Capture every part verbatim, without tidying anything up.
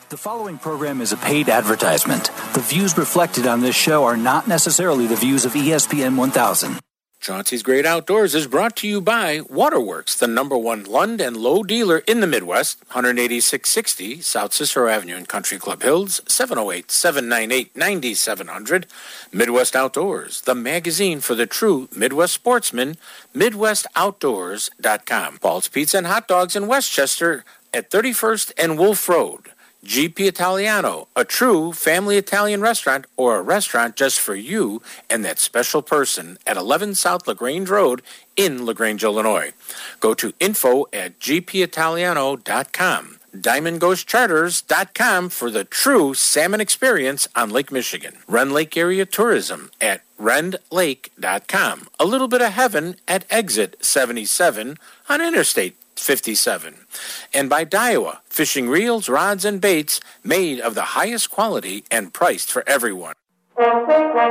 The following program is a paid advertisement. The views reflected on this show are not necessarily the views of E S P N one thousand. Chauncey's Great Outdoors is brought to you by Waterworks, the number one Lund and Lowe dealer in the Midwest, one eighty-six sixty South Cicero Avenue in Country Club Hills, seven oh eight, seven nine eight, nine seven zero zero. Midwest Outdoors, the magazine for the true Midwest sportsman, midwest outdoors dot com. Paul's Pizza and Hot Dogs in Westchester at thirty-first and Wolf Road. G P Italiano, a true family Italian restaurant or a restaurant just for you and that special person at eleven South LaGrange Road in LaGrange, Illinois. Go to info at g p italiano dot com. diamond ghost charters dot com for the true salmon experience on Lake Michigan. Rend Lake Area Tourism at rend lake dot com. A little bit of heaven at exit seventy-seven on Interstate fifty-seven. And by Daiwa, fishing reels, rods, and baits made of the highest quality and priced for everyone. Follow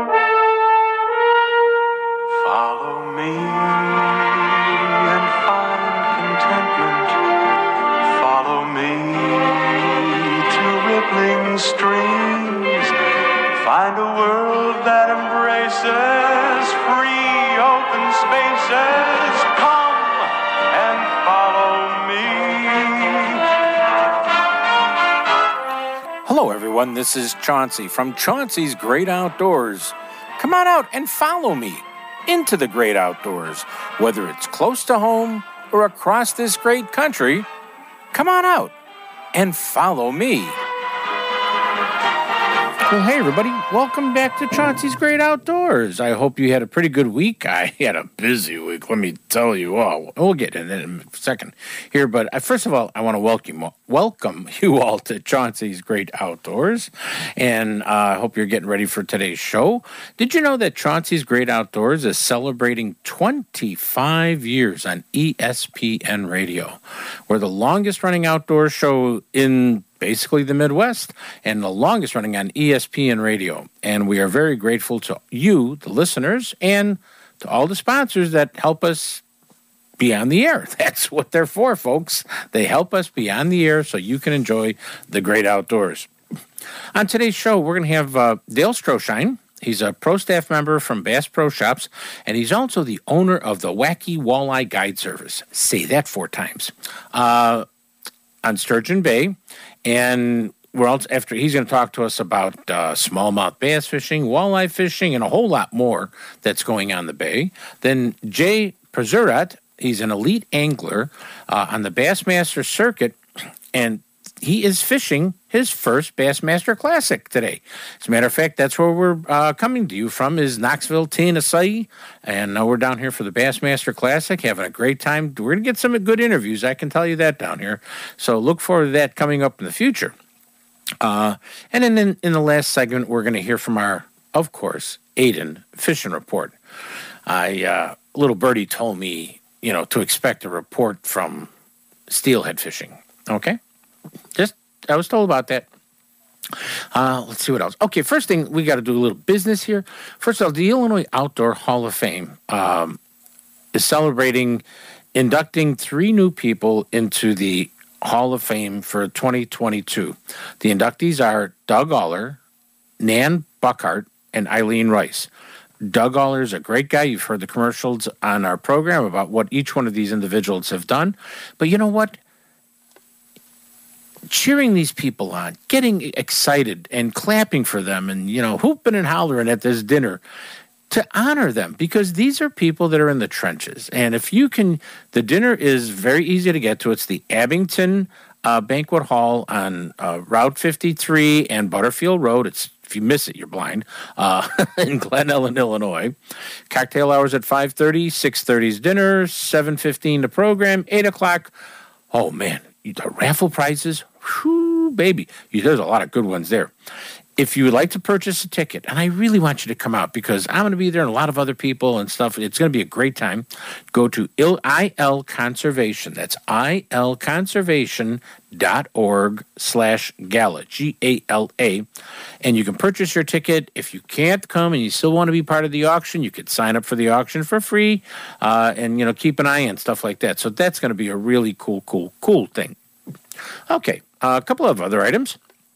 me and find contentment. Follow me to rippling streams. Find a world that embraces free open spaces. Come and follow me. Hello, everyone. This is Chauncey from Chauncey's Great Outdoors. Come on out and follow me into the great outdoors. Whether it's close to home or across this great country, come on out and follow me. Well, hey, everybody. Welcome back to Chauncey's Great Outdoors. I hope you had a pretty good week. I had a busy week, let me tell you all. We'll get in in a second here, but I, first of all, I want to welcome, welcome you all to Chauncey's Great Outdoors, and uh, I hope you're getting ready for today's show. Did you know that Chauncey's Great Outdoors is celebrating twenty-five years on E S P N Radio? We're the longest-running outdoor show in basically the Midwest, and the longest running on E S P N Radio. And we are very grateful to you, the listeners, and to all the sponsors that help us be on the air. That's what they're for, folks. They help us be on the air so you can enjoy the great outdoors. On today's show, we're going to have uh, Dale Stroshine. He's a pro staff member from Bass Pro Shops, and he's also the owner of the Wacky Walleye Guide Service. Say that four times. Uh, on Sturgeon Bay. And we're also, after he's going to talk to us about uh, smallmouth bass fishing, walleye fishing, and a whole lot more that's going on the bay. Then Jay Prazurat, he's an elite angler uh, on the Bassmaster circuit, and he is fishing his first Bassmaster Classic today. As a matter of fact, that's where we're uh, coming to you from, is Knoxville, Tennessee, and uh, we're down here for the Bassmaster Classic, having a great time. We're going to get some good interviews, I can tell you that down here. So look forward to that coming up in the future. Uh, and then in, in the last segment, we're going to hear from our, of course, Aiden Fishing Report. I uh, little birdie told me, you know, to expect a report from Steelhead Fishing. Okay? Just, I was told about that. Uh, let's see what else. Okay, first thing, we got to do a little business here. First of all, the Illinois Outdoor Hall of Fame um, is celebrating inducting three new people into the Hall of Fame for twenty twenty-two. The inductees are Doug Aller, Nan Buckhart, and Eileen Rice. Doug Aller is a great guy. You've heard the commercials on our program about what each one of these individuals have done. But you know what? Cheering these people on, getting excited and clapping for them and, you know, hooping and hollering at this dinner to honor them, because these are people that are in the trenches. And if you can, the dinner is very easy to get to. It's the Abington uh, Banquet Hall on uh, Route fifty-three and Butterfield Road. It's, if you miss it, you're blind, uh, in Glen Ellen, Illinois. Cocktail hours at five thirty, six thirty is dinner, seven fifteen the program, eight o'clock. Oh, man, the raffle prizes, whew, baby. There's a lot of good ones there. If you would like to purchase a ticket, and I really want you to come out because I'm going to be there and a lot of other people and stuff. It's going to be a great time. Go to I L Conservation. That's I L conservation dot org slash gala, G A L A. And you can purchase your ticket. If you can't come and you still want to be part of the auction, you could sign up for the auction for free uh, and, you know, keep an eye on stuff like that. So that's going to be a really cool, cool, cool thing. Okay, uh, a couple of other items.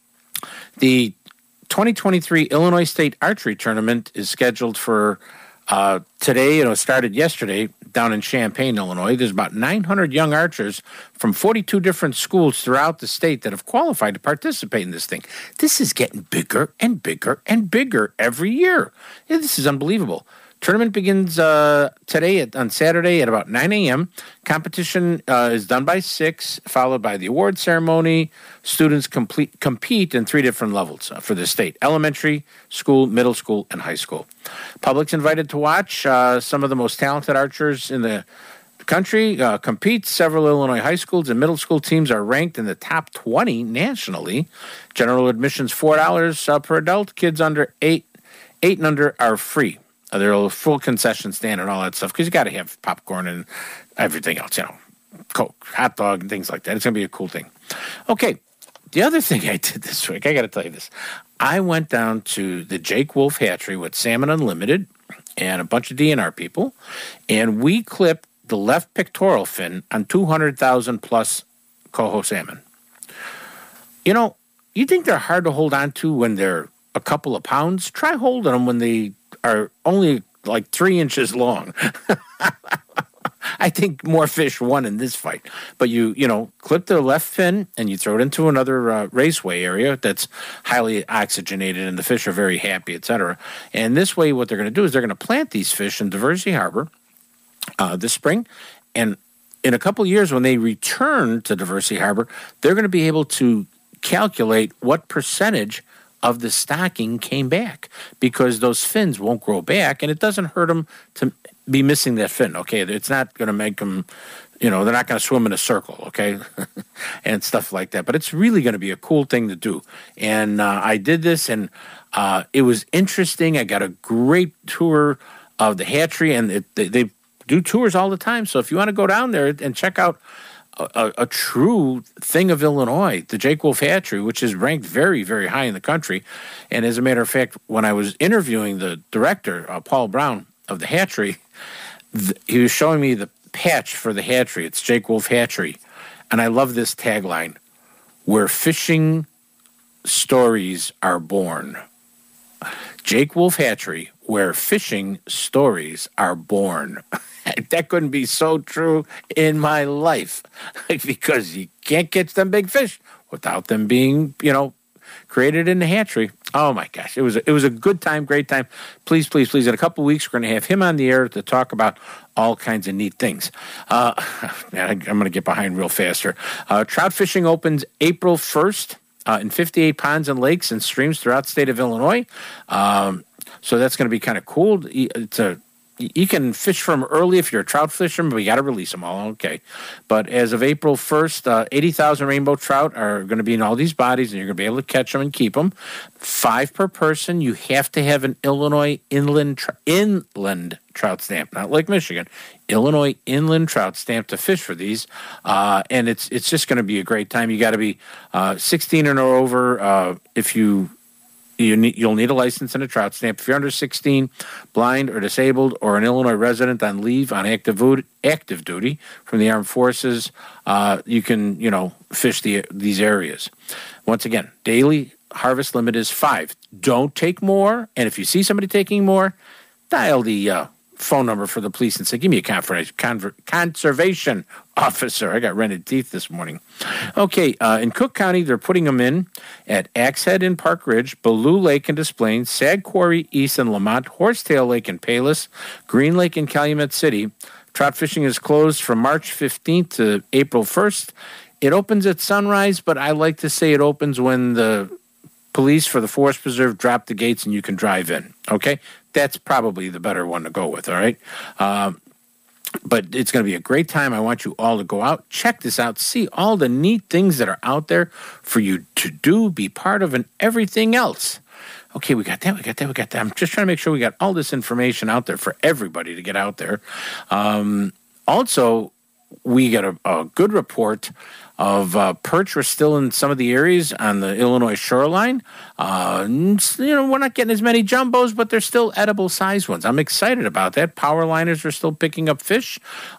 The twenty twenty-three Illinois State Archery Tournament is scheduled for uh, today. It started yesterday down in Champaign, Illinois. There's about nine hundred young archers from forty-two different schools throughout the state that have qualified to participate in this thing. This is getting bigger and bigger and bigger every year. Yeah, this is unbelievable. Tournament begins uh, today at, on Saturday at about nine a.m. Competition uh, is done by six, followed by the award ceremony. Students complete, compete in three different levels uh, for the state: elementary school, middle school, and high school. Public's invited to watch. Uh, some of the most talented archers in the country uh, compete. Several Illinois high schools and middle school teams are ranked in the top twenty nationally. General admission's four dollars uh, per adult. Kids under eight, eight and under are free. Uh, there's a full concession stand and all that stuff because you got to have popcorn and everything else, you know, Coke, hot dog, and things like that. It's going to be a cool thing. Okay, the other thing I did this week, I got to tell you this. I went down to the Jake Wolf Hatchery with Salmon Unlimited and a bunch of D N R people, and we clipped the left pectoral fin on two hundred thousand plus coho salmon. You know, you think they're hard to hold on to when they're a couple of pounds? Try holding them when they are only like three inches long. I think more fish won in this fight. But you, you know, clip the left fin and you throw it into another uh, raceway area that's highly oxygenated and the fish are very happy, et cetera. And this way, what they're going to do is they're going to plant these fish in Diversey Harbor uh, this spring. And in a couple of years, when they return to Diversey Harbor, they're going to be able to calculate what percentage of the stocking came back, because those fins won't grow back, and it doesn't hurt them to be missing that fin, okay? It's not going to make them, you know, they're not going to swim in a circle, okay? And stuff like that. But it's really going to be a cool thing to do. And uh, I did this, and uh, it was interesting. I got a great tour of the hatchery, and it, they, they do tours all the time. So if you want to go down there and check out A, a true thing of Illinois, the Jake Wolf Hatchery, which is ranked very, very high in the country. And as a matter of fact, when I was interviewing the director, uh, Paul Brown, of the hatchery, th- he was showing me the patch for the hatchery. It's Jake Wolf Hatchery. And I love this tagline, where fishing stories are born. Jake Wolf Hatchery, where fishing stories are born. That couldn't be so true in my life, because you can't catch them big fish without them being, you know, created in the hatchery. Oh my gosh, it was a, it was a good time, great time. Please, please, please. In a couple of weeks, we're going to have him on the air to talk about all kinds of neat things. Uh, man, I, I'm going to get behind real fast here. Uh, trout fishing opens April first uh, in fifty-eight ponds and lakes and streams throughout the state of Illinois. Um, so that's going to be kind of cool. It's a You can fish from early if you're a trout fisherman, but you got to release them all. Okay. But as of April first, uh, eighty thousand rainbow trout are going to be in all these bodies, and you're going to be able to catch them and keep them. Five per person. You have to have an Illinois inland tr- inland trout stamp, not Lake Michigan. Illinois inland trout stamp to fish for these. Uh, and it's it's just going to be a great time. You got to be uh, sixteen and or over uh, if you... You need, you'll need a license and a trout stamp. If you're under sixteen, blind or disabled, or an Illinois resident on leave on active, active duty from the armed forces, uh, you can, you know, fish the, these areas. Once again, daily harvest limit is five. Don't take more. And if you see somebody taking more, dial the uh, phone number for the police and say, give me a conver- conver- conservation officer. I got rented teeth this morning. Okay, uh, in Cook County, they're putting them in at Axe Head in Park Ridge, Bellew Lake in Des Plaines, Sag Quarry East in Lamont, Horsetail Lake in Palos, Green Lake in Calumet City. Trout fishing is closed from March fifteenth to April first. It opens at sunrise, but I like to say it opens when the police for the Forest Preserve drop the gates and you can drive in, okay? That's probably the better one to go with, all right? Um, but it's going to be a great time. I want you all to go out, check this out, see all the neat things that are out there for you to do, be part of, and everything else. Okay, we got that, we got that, we got that. I'm just trying to make sure we got all this information out there for everybody to get out there. Um, also, we got a, a good report of uh, perch are still in some of the areas on the Illinois shoreline. Uh, you know, we're not getting as many jumbos, but they're still edible size ones. I'm excited about that. Power liners are still picking up fish.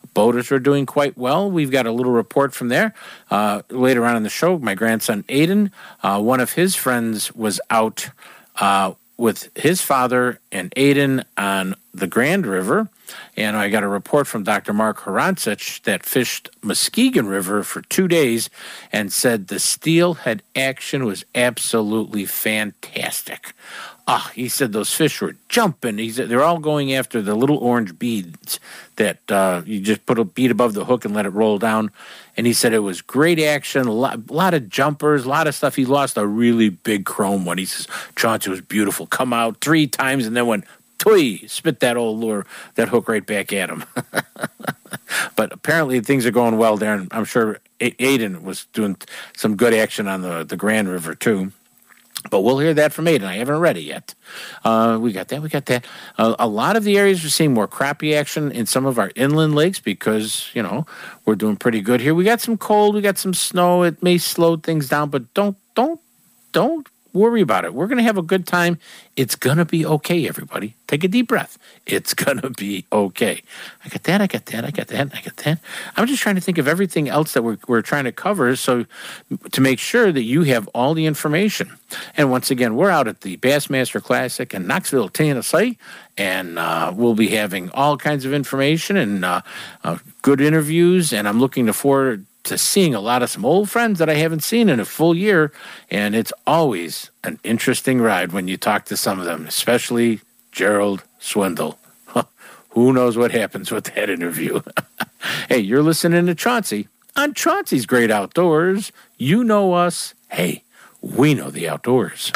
Boaters are doing quite well. We've got a little report from there. Uh, later on in the show, my grandson Aiden, uh, one of his friends was out uh, with his father and Aiden on the Grand River. And I got a report from Doctor Mark Harancic that fished Muskegon River for two days and said the steelhead action was absolutely fantastic. Ah, he said those fish were jumping. He said they're all going after the little orange beads that uh, you just put a bead above the hook and let it roll down. And he said it was great action, a lot, a lot of jumpers, a lot of stuff. He lost a really big chrome one. He says, Chauncey was beautiful. Come out three times and then went, Tuy, spit that old lure, that hook right back at him. But apparently things are going well there, and I'm sure Aiden was doing some good action on the, the Grand River too. But we'll hear that from Aiden. I haven't read it yet. Uh, we got that. We got that. Uh, a lot of the areas we're seeing more crappie action in some of our inland lakes because, you know, we're doing pretty good here. We got some cold. We got some snow. It may slow things down, but don't, don't, don't worry about it. We're going to have a good time. It's going to be okay, everybody. Take a deep breath. It's going to be okay. I got that, I got that, I got that, I got that. I'm just trying to think of everything else that we're, we're trying to cover so to make sure that you have all the information. And once again, we're out at the Bassmaster Classic in Knoxville, Tennessee, and uh, we'll be having all kinds of information and uh, uh, good interviews, and I'm looking forward to seeing a lot of some old friends that I haven't seen in a full year, and it's always an interesting ride when you talk to some of them, especially Gerald Swindle. Who knows what happens with that interview? Hey, you're listening to Chauncey on Chauncey's Great Outdoors. You know us. Hey, we know the outdoors.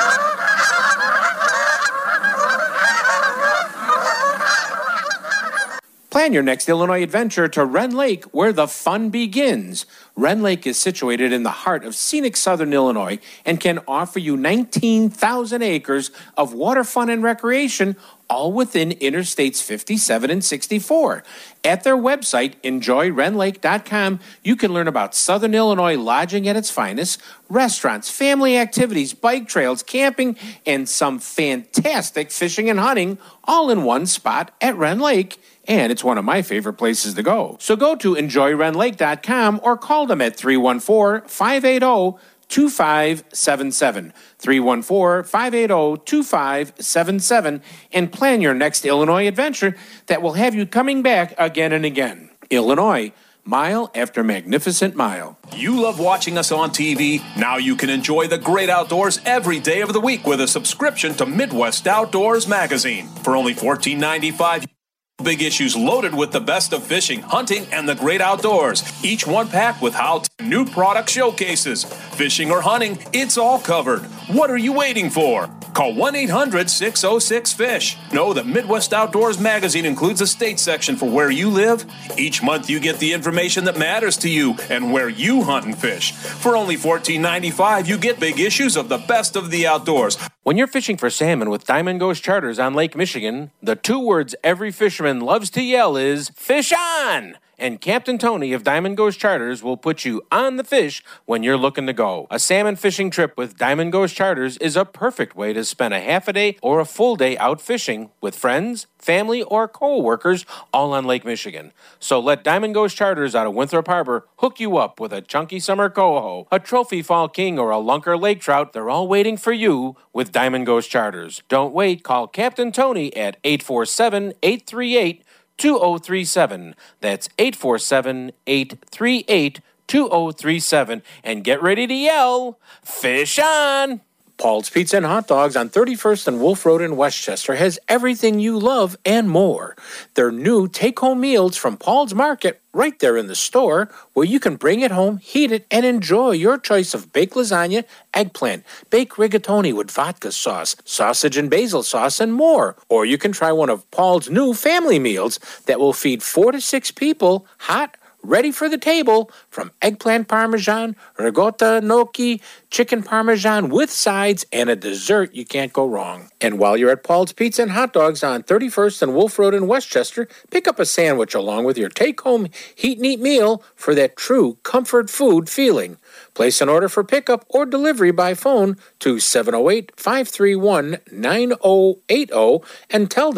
Plan your next Illinois adventure to Wren Lake, where the fun begins. Wren Lake is situated in the heart of scenic southern Illinois and can offer you nineteen thousand acres of water fun and recreation, all within Interstates fifty-seven and sixty-four. At their website, enjoy ren lake dot com, you can learn about southern Illinois lodging at its finest, restaurants, family activities, bike trails, camping, and some fantastic fishing and hunting, all in one spot at Wren Lake. And it's one of my favorite places to go. So go to enjoy ren lake dot com or call them at three one four, five eight zero, two five seven seven. three one four, five eight zero, two five seven seven and plan your next Illinois adventure that will have you coming back again and again. Illinois, mile after magnificent mile. You love watching us on T V? Now you can enjoy the great outdoors every day of the week with a subscription to Midwest Outdoors magazine. For only fourteen ninety-five. Big issues loaded with the best of fishing, hunting, and the great outdoors. Each one packed with how-to new product showcases. Fishing or hunting, it's all covered. What are you waiting for? Call one eight hundred, six oh six, fish. Know that Midwest Outdoors magazine includes a state section for where you live. Each month you get the information that matters to you and where you hunt and fish. For only fourteen ninety-five, you get big issues of the best of the outdoors. When you're fishing for salmon with Diamond Ghost Charters on Lake Michigan, the two words every fisherman loves to yell is, fish on! And Captain Tony of Diamond Ghost Charters will put you on the fish when you're looking to go. A salmon fishing trip with Diamond Ghost Charters is a perfect way to spend a half a day or a full day out fishing with friends, family, or co-workers all on Lake Michigan. So let Diamond Ghost Charters out of Winthrop Harbor hook you up with a chunky summer coho, a trophy fall king, or a lunker lake trout. They're all waiting for you with Diamond Ghost Charters. Don't wait. Call Captain Tony at eight four seven, eight three eight, two oh three seven. That's eight four seven, eight three eight, two oh three seven. And get ready to yell, fish on! Paul's Pizza and Hot Dogs on thirty-first and Wolf Road in Westchester has everything you love and more. Their new take-home meals from Paul's Market right there in the store, where you can bring it home, heat it, and enjoy your choice of baked lasagna, eggplant, baked rigatoni with vodka sauce, sausage and basil sauce, and more. Or you can try one of Paul's new family meals that will feed four to six people, hot, ready for the table, from eggplant parmesan, ricotta gnocchi, chicken parmesan with sides, and a dessert you can't go wrong. And while you're at Paul's Pizza and Hot Dogs on thirty-first and Wolf Road in Westchester, pick up a sandwich along with your take-home heat and eat meal for that true comfort food feeling. Place an order for pickup or delivery by phone to seven oh eight, five three one, nine oh eight oh and tell them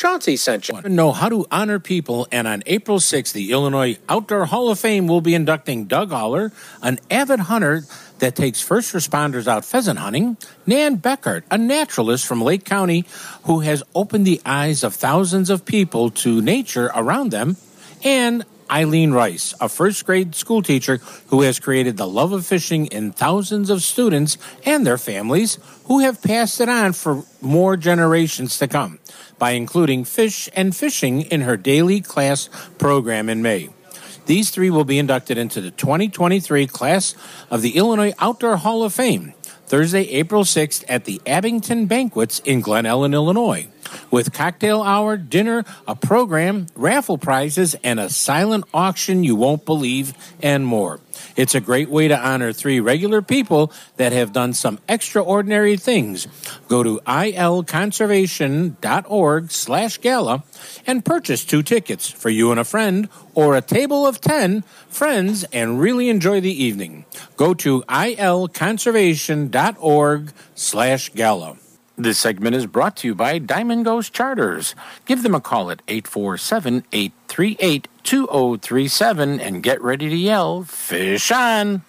Chauncey sent you. Know how to honor people, and on April sixth, the Illinois Outdoor Hall of Fame will be inducting Doug Haller, an avid hunter that takes first responders out pheasant hunting, Nan Beckert, a naturalist from Lake County who has opened the eyes of thousands of people to nature around them, and Eileen Rice, a first-grade school teacher who has created the love of fishing in thousands of students and their families who have passed it on for more generations to come by including fish and fishing in her daily class program in May. These three will be inducted into the twenty twenty-three class of the Illinois Outdoor Hall of Fame, Thursday, April sixth at the Abington Banquets in Glen Ellen, Illinois, with cocktail hour, dinner, a program, raffle prizes, and a silent auction you won't believe, and more. It's a great way to honor three regular people that have done some extraordinary things. Go to ilconservation.org slash gala and purchase two tickets for you and a friend or a table of ten friends and really enjoy the evening. Go to ilconservation.org slash gala. This segment is brought to you by Diamond Ghost Charters. Give them a call at eight four seven, eight three eight, two zero three seven and get ready to yell, fish on!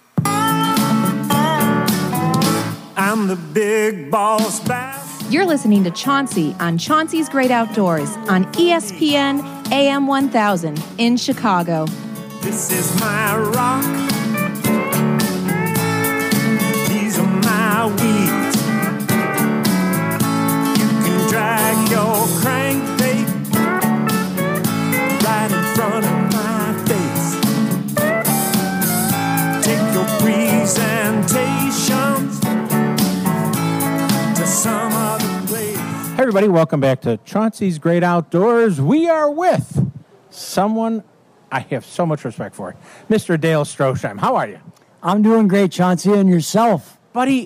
I'm the big boss bass. You're listening to Chauncey on Chauncey's Great Outdoors on E S P N A M one thousand in Chicago. This is my rock. These are my weeds. Drag your crankbait right in front of my face. Take your presentations to some other place. Hey everybody, welcome back to Chauncey's Great Outdoors. We are with someone I have so much respect for, Mister Dale Stroheim. How are you? I'm doing great, Chauncey, and yourself? Buddy,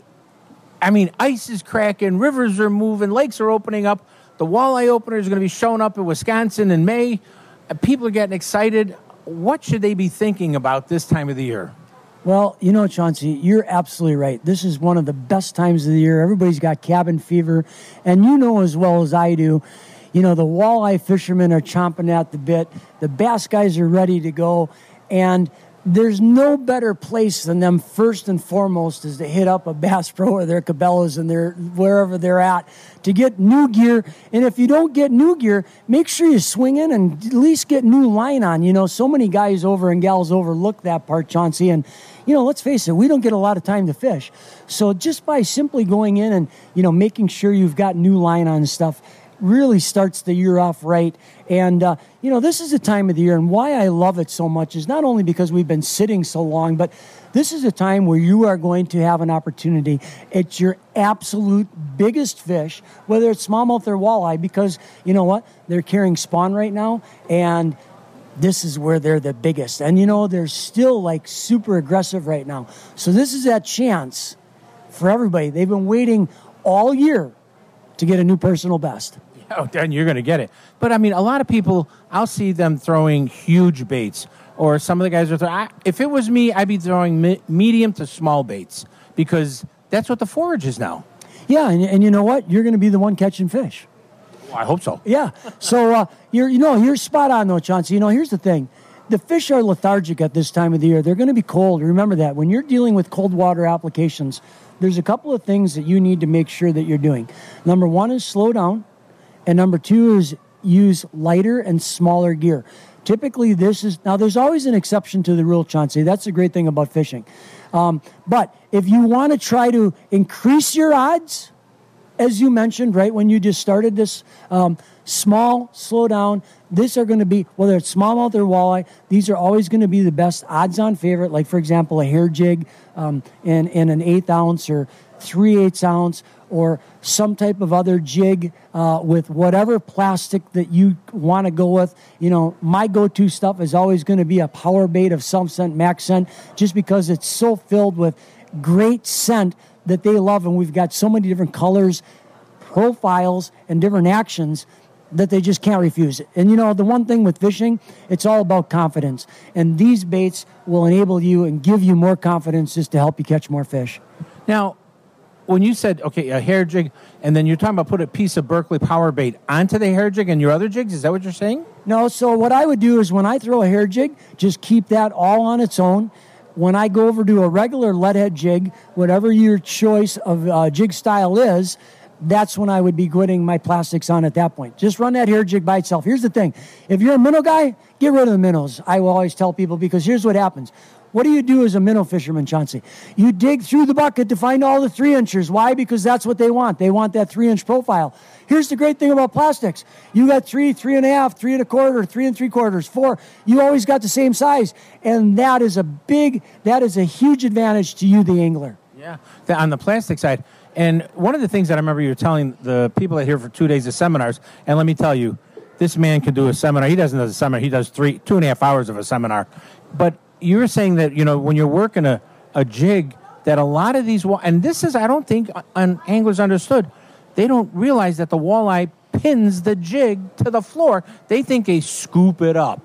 I mean, ice is cracking, rivers are moving, lakes are opening up. The walleye opener is going to be showing up in Wisconsin in May. People are getting excited. What should they be thinking about this time of the year? Well, you know, Chauncey, you're absolutely right. This is one of the best times of the year. Everybody's got cabin fever. And you know as well as I do, you know, the walleye fishermen are chomping at the bit. The bass guys are ready to go. And there's no better place than them first and foremost is to hit up a Bass Pro or their Cabela's and their wherever they're at to get new gear. And if you don't get new gear, make sure you swing in and at least get new line on. You know, so many guys over and gals overlook that part, Chauncey. And, you know, let's face it, we don't get a lot of time to fish. So just by simply going in and, you know, making sure you've got new line on and stuff really starts the year off right. And, uh, you know, this is the time of the year, and why I love it so much is not only because we've been sitting so long, but this is a time where you are going to have an opportunity. It's your absolute biggest fish, whether it's smallmouth or walleye, because, you know what, they're carrying spawn right now, and this is where they're the biggest. And, you know, they're still, like, super aggressive right now. So this is that chance for everybody. They've been waiting all year to get a new personal best. Oh, then you're going to get it. But, I mean, a lot of people, I'll see them throwing huge baits. Or some of the guys are throwing, I, if it was me, I'd be throwing me, medium to small baits. Because that's what the forage is now. Yeah, and, and you know what? You're going to be the one catching fish. Well, I hope so. Yeah. So, uh, you're, you know, you're spot on, though, Chauncey. You know, here's the thing. The fish are lethargic at this time of the year. They're going to be cold. Remember that. When you're dealing with cold water applications, there's a couple of things that you need to make sure that you're doing. Number one is slow down. And number two is use lighter and smaller gear. Typically, this is... Now, there's always an exception to the rule, Chauncey. That's the great thing about fishing. Um, but if you want to try to increase your odds, as you mentioned, right, when you just started this, um, small, slow down, these are going to be, whether it's smallmouth or walleye, these are always going to be the best odds-on favorite. Like, for example, a hair jig um, in, in an eighth ounce or three-eighths ounce, or some type of other jig uh, with whatever plastic that you want to go with. You know, my go-to stuff is always going to be a power bait of some scent, max scent, just because it's so filled with great scent that they love. And we've got so many different colors, profiles, and different actions that they just can't refuse it. And, you know, the one thing with fishing, it's all about confidence. And these baits will enable you and give you more confidence just to help you catch more fish. Now, when you said, okay, a hair jig, and then you're talking about put a piece of Berkeley power bait onto the hair jig and your other jigs, is that what you're saying? No, so what I would do is when I throw a hair jig, just keep that all on its own. When I go over to a regular lead head jig, whatever your choice of uh, jig style is, that's when I would be putting my plastics on at that point. Just run that hair jig by itself. Here's the thing. If you're a minnow guy, get rid of the minnows. I will always tell people, because here's what happens. What do you do as a minnow fisherman, Chauncey? You dig through the bucket to find all the three inchers. Why? Because that's what they want. They want that three inch profile. Here's the great thing about plastics. You got three, three and a half, three and a quarter, three and three quarters, four. You always got the same size. And that is a big, that is a huge advantage to you, the angler. Yeah, the, on the plastic side. And one of the things that I remember you were telling the people that are here for two days of seminars, and let me tell you, this man can do a seminar. He doesn't do a seminar. He does three, two and a half hours of a seminar. But you were saying that, you know, when you're working a, a jig, that a lot of these, and this is, I don't think an anglers understood, they don't realize that the walleye pins the jig to the floor. They think they scoop it up.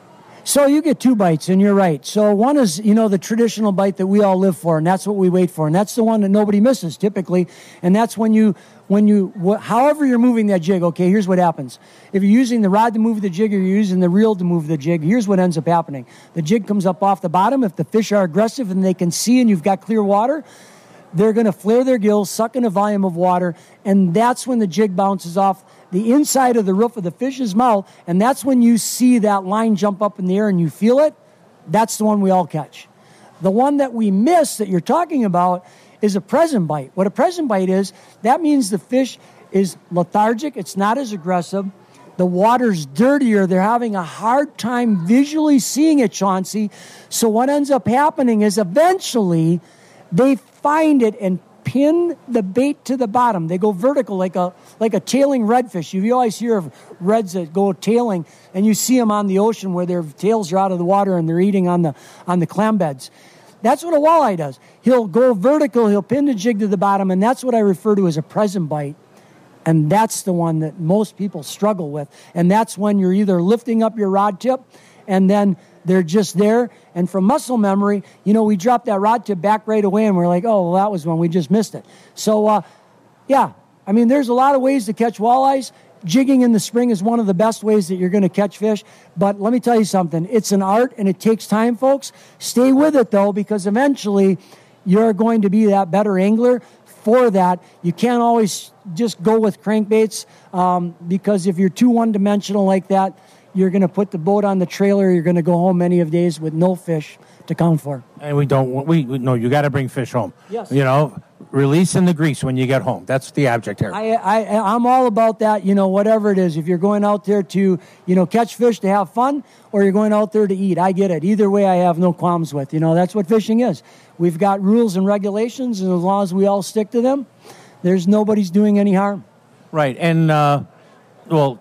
So you get two bites, and you're right. So one is, you know, the traditional bite that we all live for, and that's what we wait for, and that's the one that nobody misses typically, and that's when you, when you, wh- however you're moving that jig, okay, here's what happens. If you're using the rod to move the jig or you're using the reel to move the jig, here's what ends up happening. The jig comes up off the bottom. If the fish are aggressive and they can see and you've got clear water, they're going to flare their gills, suck in a volume of water, and that's when the jig bounces off the inside of the roof of the fish's mouth, and that's when you see that line jump up in the air and you feel it. That's the one we all catch. The one that we miss that you're talking about is a present bite. What a present bite is, that means the fish is lethargic. It's not as aggressive. The water's dirtier. They're having a hard time visually seeing it, Chauncey. So what ends up happening is eventually they find it and pin the bait to the bottom. They go vertical like a like a tailing redfish. You always hear of reds that go tailing, and you see them on the ocean where their tails are out of the water and they're eating on the on the clam beds. That's what a walleye does. He'll go vertical, he'll pin the jig to the bottom, and that's what I refer to as a present bite. And that's the one that most people struggle with. And that's when you're either lifting up your rod tip and then they're just there. And from muscle memory, you know, we drop that rod tip back right away and we're like, oh, well, that was when we just missed it. So, uh, yeah, I mean, there's a lot of ways to catch walleyes. Jigging in the spring is one of the best ways that you're going to catch fish. But let me tell you something. It's an art and it takes time, folks. Stay with it, though, because eventually you're going to be that better angler. For that, you can't always just go with crankbaits um, because if you're too one-dimensional like that, you're going to put the boat on the trailer. You're going to go home many of days with no fish to count for. And we don't, we, we no, you got to bring fish home. Yes. You know, releasing the grease when you get home. That's the object here. I, I, I'm all about that, you know, whatever it is. If you're going out there to, you know, catch fish to have fun or you're going out there to eat, I get it. Either way, I have no qualms with. You know, that's what fishing is. We've got rules and regulations, and as long as we all stick to them, there's nobody's doing any harm. Right. And, uh, well,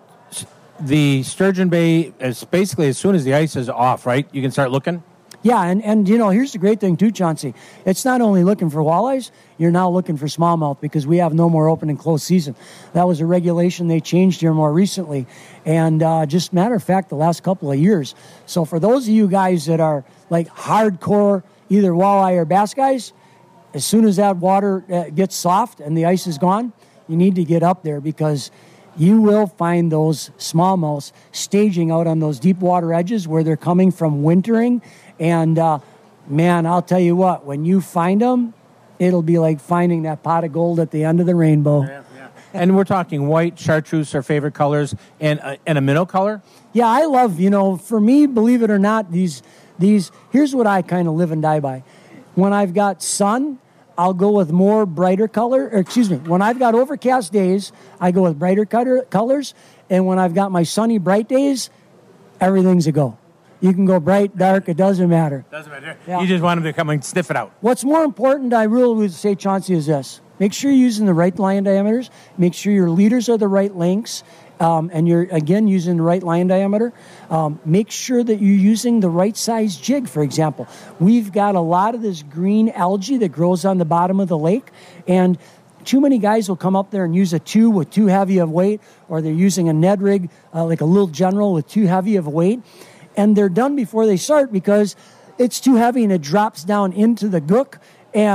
the Sturgeon Bay is basically as soon as the ice is off, right? You can start looking? Yeah, and, and you know, here's the great thing too, Chauncey. It's not only looking for walleyes, you're now looking for smallmouth because we have no more open and closed season. That was a regulation they changed here more recently. And uh, just matter of fact, the last couple of years. So for those of you guys that are like hardcore either walleye or bass guys, as soon as that water uh, gets soft and the ice is gone, you need to get up there because you will find those smallmouths staging out on those deep water edges where they're coming from wintering. And, uh, man, I'll tell you what, when you find them, it'll be like finding that pot of gold at the end of the rainbow. Yeah, yeah. And we're talking white, chartreuse, our favorite colors, and, uh, and a minnow color? Yeah, I love, you know, for me, believe it or not, these, these here's what I kind of live and die by. When I've got sun, I'll go with more brighter color, or excuse me, when I've got overcast days, I go with brighter color, colors, and when I've got my sunny, bright days, everything's a go. You can go bright, dark, it doesn't matter. Doesn't matter. Yeah. You just want them to come and sniff it out. What's more important, I really would say, Chauncey, is this. Make sure you're using the right line diameters. Make sure your leaders are the right lengths. Um, and you're, again, using the right line diameter. Um, make sure that you're using the right size jig, for example. We've got a lot of this green algae that grows on the bottom of the lake. And too many guys will come up there and use a two with too heavy of weight, or they're using a Ned rig, uh, like a little general with too heavy of a weight. And they're done before they start because it's too heavy and it drops down into the gook. And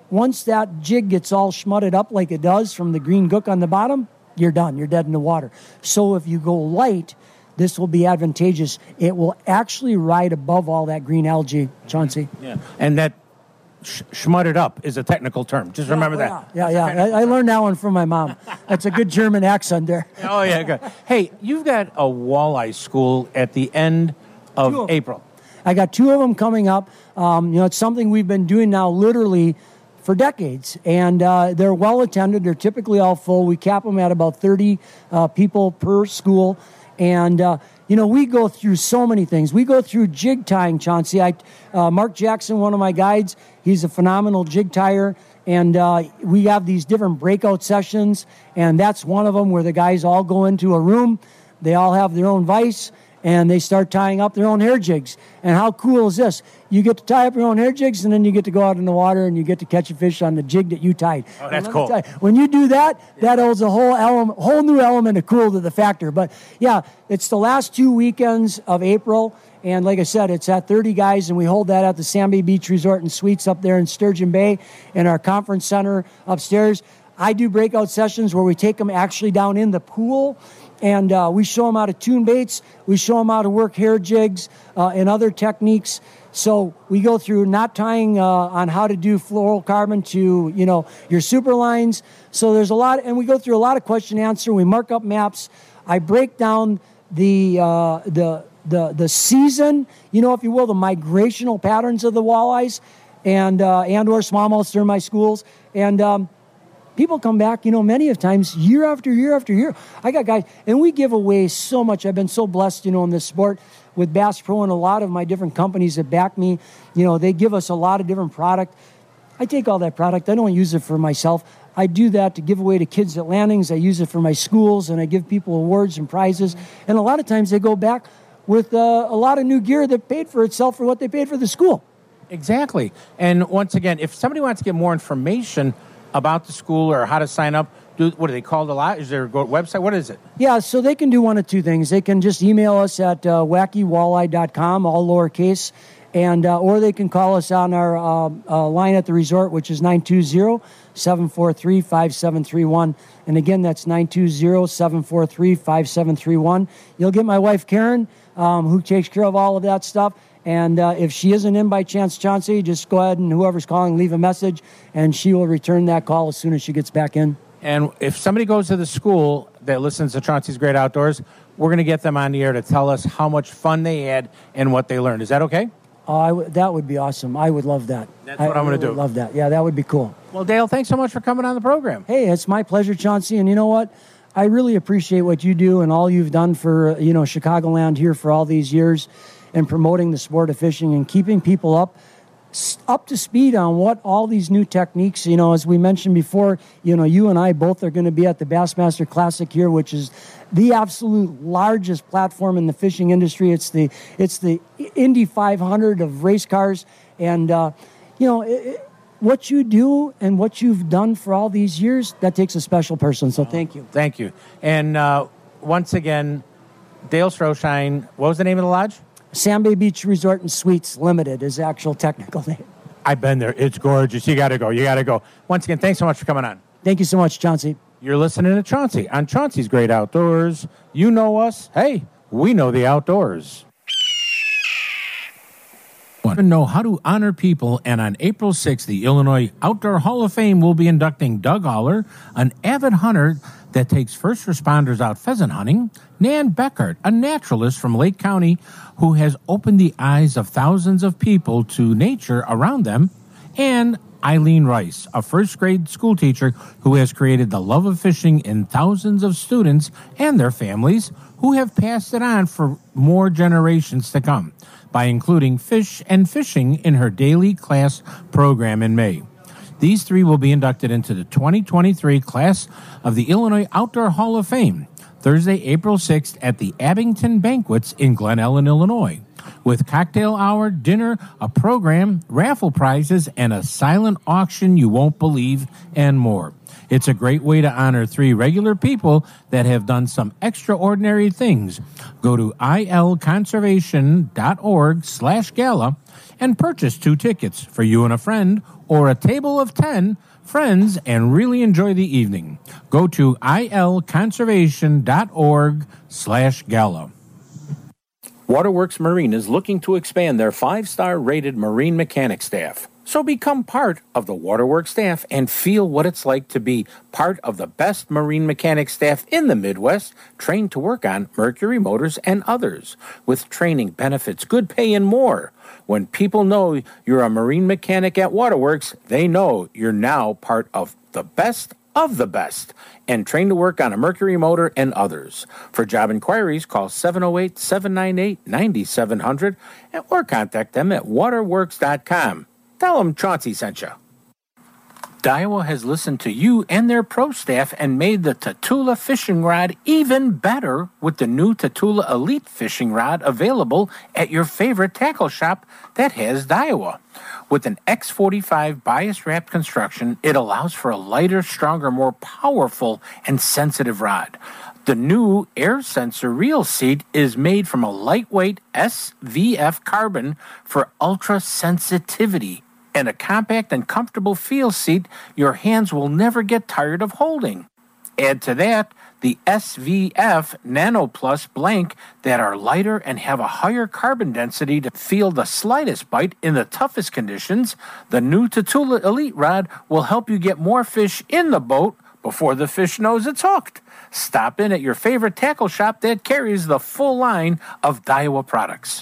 once that jig gets all schmudded up like it does from the green gook on the bottom, you're done. You're dead in the water. So if you go light, this will be advantageous. It will actually ride above all that green algae, Chauncey. Yeah, and that sh- schmudded up is a technical term. Just remember yeah, that. Yeah, yeah. yeah. I, I learned that one from my mom. That's a good German accent there. Oh, yeah, good. Hey, you've got a walleye school at the end of, of April. I got two of them coming up. Um, you know, it's something we've been doing now literally for decades, and uh, they're well attended. They're typically all full. We cap them at about thirty uh, people per school, and uh, you know, we go through so many things. We go through jig tying, Chauncey. I, uh, Mark Jackson, one of my guides, he's a phenomenal jig tyer, and uh, we have these different breakout sessions, and that's one of them where the guys all go into a room. They all have their own vise, and they start tying up their own hair jigs. And how cool is this? You get to tie up your own hair jigs, and then you get to go out in the water, and you get to catch a fish on the jig that you tied. Oh, that's And let me cool. tell you, when you do that, that adds a whole element, whole new element of cool to the factor. But, yeah, it's the last two weekends of April, and like I said, it's at thirty guys, and we hold that at the Sand Bay Beach Resort and Suites up there in Sturgeon Bay in our conference center upstairs. I do breakout sessions where we take them actually down in the pool, and uh, we show them how to tune baits. We show them how to work hair jigs uh, and other techniques. So we go through not tying uh, on how to do fluorocarbon to, you know, your super lines. So there's a lot, and we go through a lot of question answer. We mark up maps. I break down the uh, the the the season, you know, if you will, the migrational patterns of the walleyes and uh, and or smallmouths during my schools. And um, people come back, you know, many of times, year after year after year. I got guys, and we give away so much. I've been so blessed, you know, in this sport with Bass Pro and a lot of my different companies that back me. You know, they give us a lot of different product. I take all that product. I don't use it for myself. I do that to give away to kids at landings. I use it for my schools, and I give people awards and prizes. And a lot of times they go back with uh, a lot of new gear that paid for itself for what they paid for the school. Exactly. And once again, if somebody wants to get more information about the school or how to sign up, do, what do they call it a lot? Is there a website? What is it? Yeah, so they can do one of two things. They can just email us at uh, wacky walleye dot com, all lowercase, and uh, or they can call us on our uh, uh, line at the resort, which is nine two zero, seven four three, five seven three one. And again, that's nine two zero, seven four three, five seven three one. You'll get my wife, Karen, um, who takes care of all of that stuff. And uh, if she isn't in by chance, Chauncey, just go ahead and whoever's calling, leave a message, and she will return that call as soon as she gets back in. And if somebody goes to the school that listens to Chauncey's Great Outdoors, we're going to get them on the air to tell us how much fun they had and what they learned. Is that okay? Oh, I w- that would be awesome. I would love that. That's what I I'm going to really do. Love that. Yeah, that would be cool. Well, Dale, thanks so much for coming on the program. Hey, it's my pleasure, Chauncey. And you know what? I really appreciate what you do and all you've done for, you know, Chicagoland here for all these years and promoting the sport of fishing and keeping people up up to speed on what all these new techniques, you know, as we mentioned before, you know, you and I both are going to be at the Bassmaster Classic here, which is the absolute largest platform in the fishing industry. It's the it's the Indy five hundred of race cars. And, uh, you know, it, it, what you do and what you've done for all these years, that takes a special person. So thank you. Thank you. And uh, once again, Dale Stroshine, what was the name of the lodge? Sand Bay Beach Resort and Suites Limited is the actual technical name. I've been there. It's gorgeous. You got to go. You got to go. Once again, thanks so much for coming on. Thank you so much, Chauncey. You're listening to Chauncey on Chauncey's Great Outdoors. You know us. Hey, we know the outdoors. Want to know how to honor people, and on April sixth, the Illinois Outdoor Hall of Fame will be inducting Doug Haller, an avid hunter that takes first responders out pheasant hunting, Nan Beckert, a naturalist from Lake County who has opened the eyes of thousands of people to nature around them, and Eileen Rice, a first-grade school teacher who has created the love of fishing in thousands of students and their families who have passed it on for more generations to come by including fish and fishing in her daily class program in May. These three will be inducted into the twenty twenty-three class of the Illinois Outdoor Hall of Fame, Thursday, April sixth at the Abington Banquets in Glen Ellen, Illinois, with cocktail hour, dinner, a program, raffle prizes, and a silent auction you won't believe, and more. It's a great way to honor three regular people that have done some extraordinary things. Go to ilconservation.org slash gala and purchase two tickets for you and a friend or a table of ten friends and really enjoy the evening. Go to ilconservation.org slash gala. Waterworks Marine is looking to expand their five-star rated marine mechanic staff. So become part of the Waterworks staff and feel what it's like to be part of the best marine mechanic staff in the Midwest, trained to work on Mercury motors and others, with training, benefits, good pay, and more. When people know you're a marine mechanic at Waterworks, they know you're now part of the best of the best and trained to work on a Mercury motor and others. For job inquiries, call seven oh eight, seven nine eight, nine seven zero zero or contact them at waterworks dot com. Tell them Chauncey sent you. Daiwa has listened to you and their pro staff and made the Tatula fishing rod even better with the new Tatula Elite fishing rod available at your favorite tackle shop that has Daiwa. With an X forty-five bias-wrapped construction, it allows for a lighter, stronger, more powerful, and sensitive rod. The new Air Sensor reel seat is made from a lightweight S V F carbon for ultra sensitivity and a compact and comfortable feel seat your hands will never get tired of holding. Add to that the S V F Nano Plus blank that are lighter and have a higher carbon density to feel the slightest bite in the toughest conditions. The new Tatula Elite rod will help you get more fish in the boat before the fish knows it's hooked. Stop in at your favorite tackle shop that carries the full line of Daiwa products.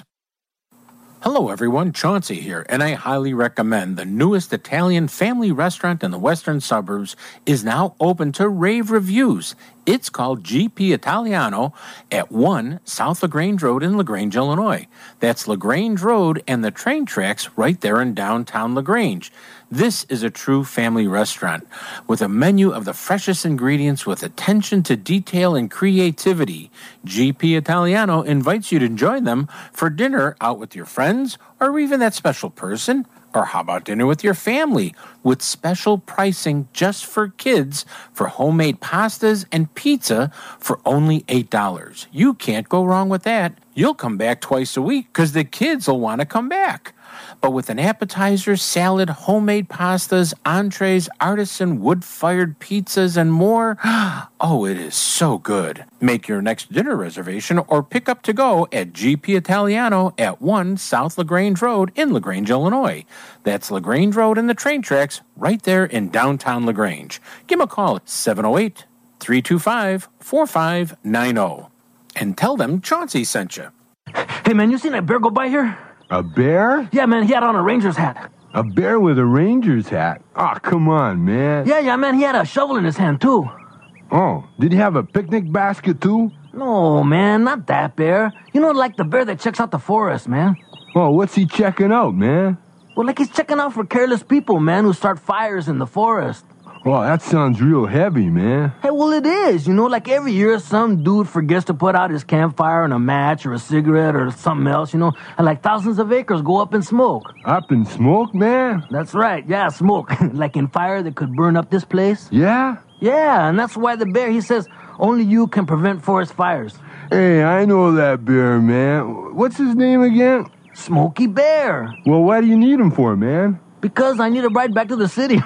Hello everyone, Chauncey here, and I highly recommend the newest Italian family restaurant in the western suburbs is now open to rave reviews. It's called G P Italiano at one South LaGrange Road in LaGrange, Illinois. That's LaGrange Road and the train tracks right there in downtown LaGrange. This is a true family restaurant with a menu of the freshest ingredients with attention to detail and creativity. G P Italiano invites you to join them for dinner out with your friends or even that special person. Or how about dinner with your family with special pricing just for kids for homemade pastas and pizza for only eight dollars. You can't go wrong with that. You'll come back twice a week because the kids will want to come back. But with an appetizer, salad, homemade pastas, entrees, artisan wood-fired pizzas, and more, oh, it is so good. Make your next dinner reservation or pick up to go at G P Italiano at one South LaGrange Road in LaGrange, Illinois. That's LaGrange Road and the train tracks right there in downtown LaGrange. Give them a call at seven oh eight, three two five, four five nine zero and tell them Chauncey sent you. Hey, man, you seen that bear go by here? A bear? Yeah, man, he had on a Ranger's hat. A bear with a Ranger's hat? Oh, come on, man. Yeah, yeah, man, he had a shovel in his hand, too. Oh, did he have a picnic basket, too? No, man, not that bear. You know, like the bear that checks out the forest, man. Oh, what's he checking out, man? Well, like he's checking out for careless people, man, who start fires in the forest. Oh, that sounds real heavy, man. Hey, well, it is. You know, like every year some dude forgets to put out his campfire and a match or a cigarette or something else, you know, and like thousands of acres go up in smoke. Up in smoke, man? That's right. Yeah, smoke. Like in fire that could burn up this place. Yeah? Yeah, and that's why the bear, he says, only you can prevent forest fires. Hey, I know that bear, man. What's his name again? Smokey Bear. Well, why do you need him for, man? Because I need a ride back to the city.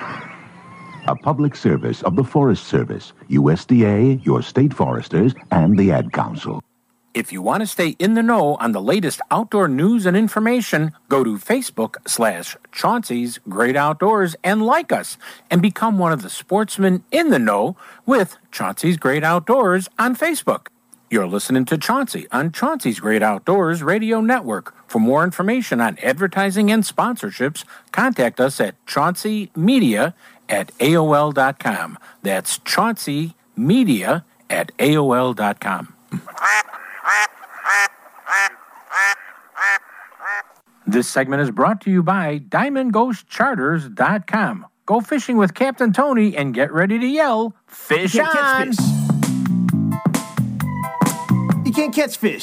A public service of the Forest Service, U S D A, your state foresters, and the Ad Council. If you want to stay in the know on the latest outdoor news and information, go to Facebook slash Chauncey's Great Outdoors and like us and become one of the sportsmen in the know with Chauncey's Great Outdoors on Facebook. You're listening to Chauncey on Chauncey's Great Outdoors Radio Network. For more information on advertising and sponsorships, contact us at Chauncey Media at A O L dot com. That's Chauncey Media at A O L dot com. This segment is brought to you by Diamond Ghost Charters dot com. Go fishing with Captain Tony and get ready to yell, fish you can't on! Catch fish. You can't catch fish.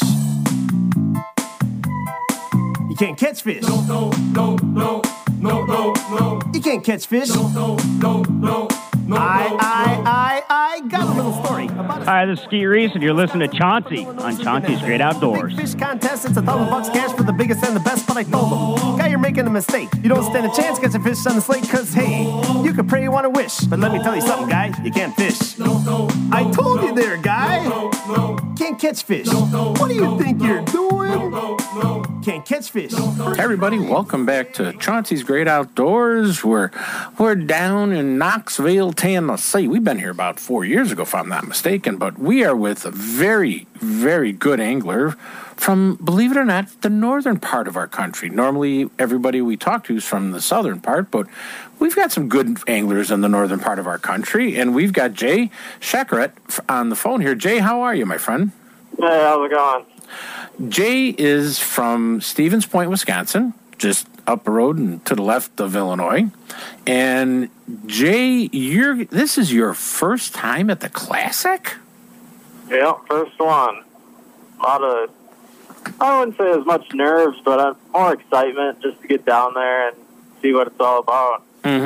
You can't catch fish. No, no, no, no, no, no, no. You can't catch fish. No, no, no, no, no. I, I, I, I got a little story about Hi, this is Ski Reese, and you're listening to Chauncey on Chauncey's Great Outdoors. Fish contest, it's a thousand bucks cash for the biggest and the best, but I told them, guy, you're making a mistake. You don't stand a chance catching fish on the slate, cause hey, you can pray you want to wish, but let me tell you something, guy, you can't fish. I told you there, guy. Can't catch fish. What do you think you're doing? Can't catch fish. Hey everybody, welcome back to Chauncey's Great Outdoors. We're, we're down in Knoxville, Tennessee. We've been here about four years ago, if I'm not mistaken, but we are with a very, very good angler from, believe it or not, the northern part of our country. Normally, everybody we talk to is from the southern part, but we've got some good anglers in the northern part of our country, and we've got Jay Shekeret on the phone here. Jay, how are you, my friend? Hey, how's it going? Jay is from Stevens Point, Wisconsin, just up the road and to the left of Illinois. And Jay, you're this is your first time at the Classic? Yeah, first one. A lot of, I wouldn't say as much nerves, but uh, more excitement just to get down there and see what it's all about.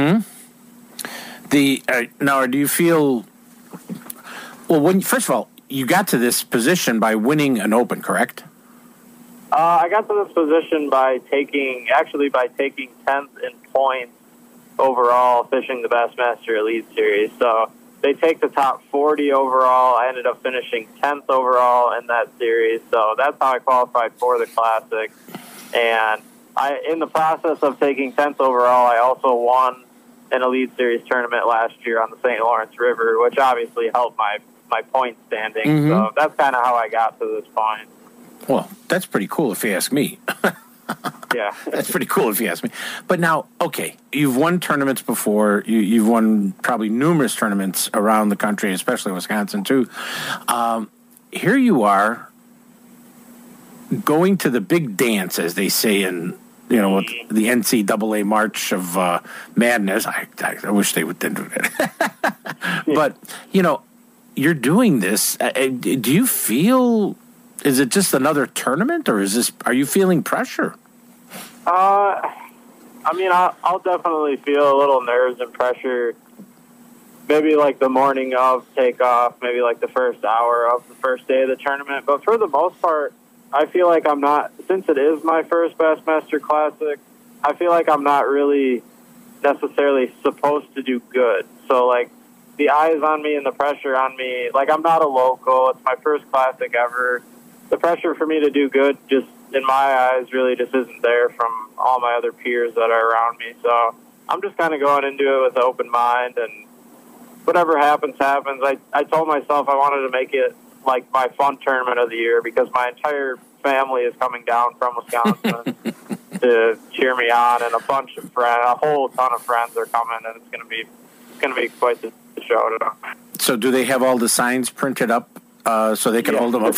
Mm-hmm. The uh, now, do you feel? Well, when first of all, you got to this position by winning an Open, correct? Uh, I got to this position by taking, actually by taking tenth in points overall, fishing the Bassmaster Elite Series. So they take the top forty overall. I ended up finishing tenth overall in that series. So that's how I qualified for the Classic. And I, in the process of taking tenth overall, I also won an Elite Series tournament last year on the Saint Lawrence River, which obviously helped my, my point standing. Mm-hmm. So that's kind of how I got to this point. Well, that's pretty cool if you ask me. Yeah. That's pretty cool if you ask me. But now, okay, you've won tournaments before. You, you've won probably numerous tournaments around the country, especially Wisconsin, too. Um, here you are going to the big dance, as they say in, you know, with the N C double A March of uh, Madness. I, I, I wish they would do that. But, you know, you're doing this. Uh, do you feel... Is it just another tournament, or is this? Are you feeling pressure? Uh, I mean, I'll, I'll definitely feel a little nerves and pressure. Maybe like the morning of takeoff, maybe like the first hour of the first day of the tournament. But for the most part, I feel like I'm not. Since it is my first Bassmaster Classic, I feel like I'm not really necessarily supposed to do good. So like the eyes on me and the pressure on me, like I'm not a local. It's my first Classic ever. The pressure for me to do good, just in my eyes, really just isn't there from all my other peers that are around me. So I'm just kind of going into it with an open mind, and whatever happens, happens. I, I told myself I wanted to make it like my fun tournament of the year because my entire family is coming down from Wisconsin to cheer me on, and a bunch of friends, a whole ton of friends are coming, and it's going to be it's going to be quite the show. So do they have all the signs printed up? Uh, so they can yeah. hold them up.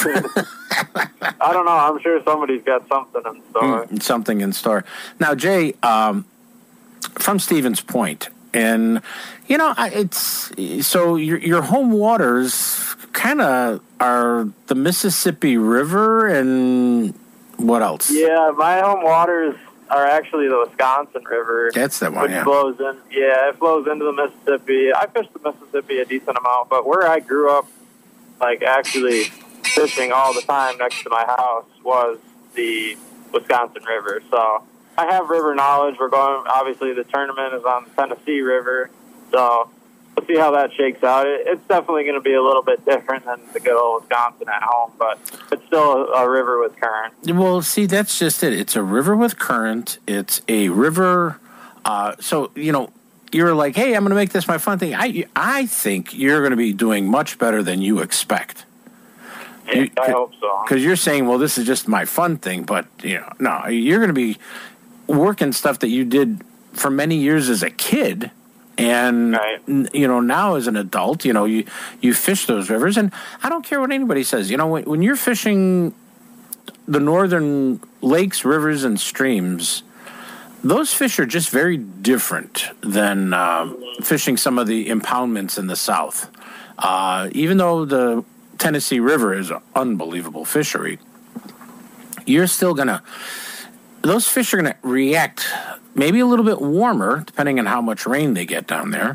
I don't know. I'm sure somebody's got something in store. Mm, something in store. Now, Jay, um, from Stevens Point, and you know, it's so your your home waters kind of are the Mississippi River, and what else? Yeah, my home waters are actually the Wisconsin River. That's that one. Which yeah. flows in. Yeah, it flows into the Mississippi. I fished the Mississippi a decent amount, but where I grew up, like actually fishing all the time next to my house, was the Wisconsin River. So I have river knowledge. We're going, obviously the tournament is on the Tennessee River, so we'll see how that shakes out. It, it's definitely going to be a little bit different than the good old Wisconsin at home, but it's still a, a river with current. Well, see, that's just it. It's a river with current. It's a river. Uh, so, you know, you're like, hey, I'm going to make this my fun thing. I I think you're going to be doing much better than you expect. Yeah, you, I hope so. Because you're saying, well, this is just my fun thing, but, you know, no, you're going to be working stuff that you did for many years as a kid, and, right. you know, now as an adult, you know, you, you fish those rivers, and I don't care what anybody says. You know, when, when you're fishing the northern lakes, rivers, and streams, those fish are just very different than uh, fishing some of the impoundments in the south. Uh, even though the Tennessee River is an unbelievable fishery, you're still going to, those fish are going to react maybe a little bit warmer, depending on how much rain they get down there,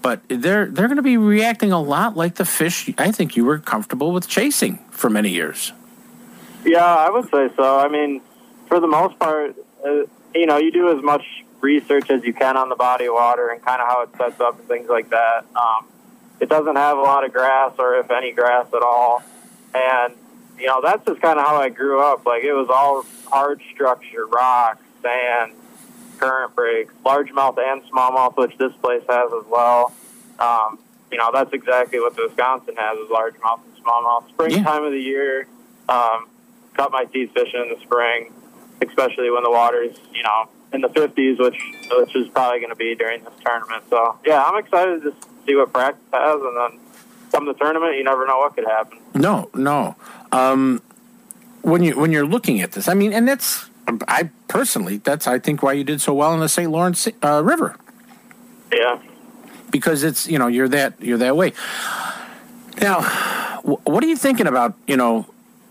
but they're they're going to be reacting a lot like the fish I think you were comfortable with chasing for many years. Yeah, I would say so. I mean, for the most part, uh, you know, you do as much research as you can on the body of water and kind of how it sets up and things like that. Um, it doesn't have a lot of grass, or if any grass at all. And, you know, that's just kind of how I grew up. Like, it was all hard structure, rocks, sand, current breaks, largemouth and smallmouth, which this place has as well. Um, you know, that's exactly what the Wisconsin has, is largemouth and smallmouth. Springtime yeah. of the year, um, cut my teeth fishing in the spring, especially when the water's, you know, in the fifties, which which is probably going to be during this tournament. So, yeah, I'm excited to see what practice has, and then come the tournament, you never know what could happen. No, no. Um, when you when you're looking at this, I mean, and that's I personally that's I think why you did so well in the Saint Lawrence uh, River. Yeah, because it's you know you're that you're that way. Now, what are you thinking about? You know,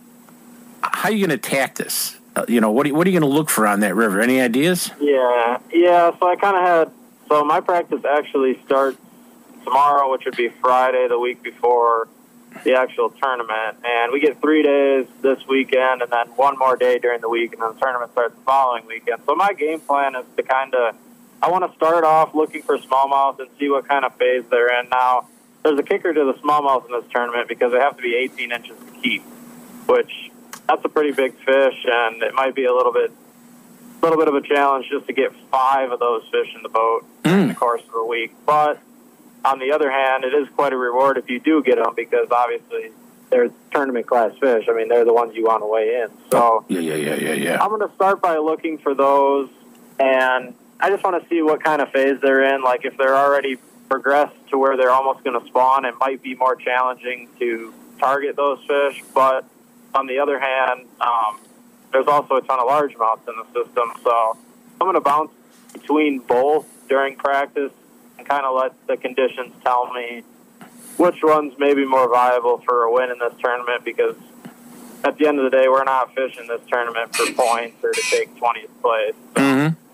how are you going to attack this? Uh, you know, what are you, what are you going to look for on that river? Any ideas? Yeah, yeah. So I kind of had. So my practice actually starts tomorrow, which would be Friday, the week before the actual tournament. And we get three days this weekend, and then one more day during the week, and then the tournament starts the following weekend. So my game plan is to kind of, I want to start off looking for smallmouth and see what kind of phase they're in. Now, there's a kicker to the smallmouth in this tournament because they have to be eighteen inches to keep, which that's a pretty big fish, and it might be a little bit, a little bit of a challenge just to get five of those fish in the boat mm. in the course of a week. But on the other hand, it is quite a reward if you do get them, because obviously they're tournament class fish. I mean, they're the ones you want to weigh in. So yeah, yeah, yeah, yeah, yeah. I'm going to start by looking for those, and I just want to see what kind of phase they're in. Like if they're already progressed to where they're almost going to spawn, it might be more challenging to target those fish. But on the other hand, um, there's also a ton of largemouths in the system. So I'm going to bounce between both during practice and kind of let the conditions tell me which one's maybe more viable for a win in this tournament, because at the end of the day, we're not fishing this tournament for points or to take twentieth place. So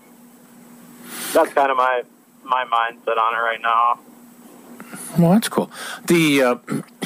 mm-hmm. That's kind of my my mindset on it right now. Well, that's cool. The uh,